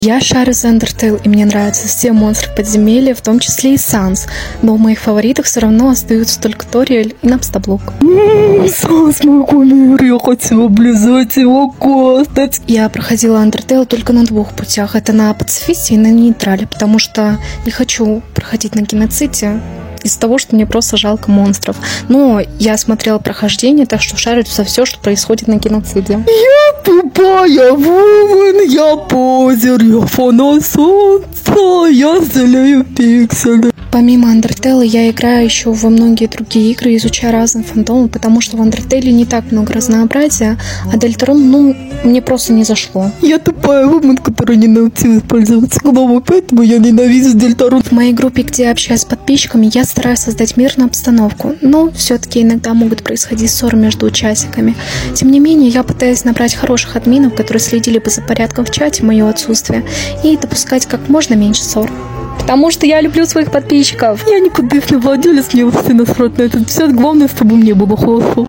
Я шарю за Undertale, и мне нравятся все монстры подземелья, в том числе и Санс. Но в моих фаворитах все равно остаются только Ториэль и Напстоблок. Санс мой кумир, я хочу облизать его кость. Я проходила Undertale только на двух путях. Это на пацифисте и на нейтрале, потому что не хочу проходить на геноциде из-за того, что мне просто жалко монстров. Но я смотрела прохождение, так что шарю за все, что происходит на геноциде. Я тупая вумен, я позер, я фанат солнца, я залею пиксели. Помимо Undertale я играю еще во многие другие игры, изучая разные фандомы, потому что в Undertale не так много разнообразия, а Deltarune, мне просто не зашло. Я тупая вумен, которая не научилась пользоваться гномом, поэтому я ненавижу Deltarune. В моей группе, где я общаюсь с подписчиками, я стараюсь создать мирную обстановку, но все-таки иногда могут происходить ссоры между участниками. Тем не менее, я пытаюсь набрать хороших админов, которые следили бы за порядком в чате в мое отсутствие, и допускать как можно меньше ссор. Потому что я люблю своих подписчиков. Я никудышный владелец, мне вообще насрать на этот чат. Главное, чтобы мне было хорошо.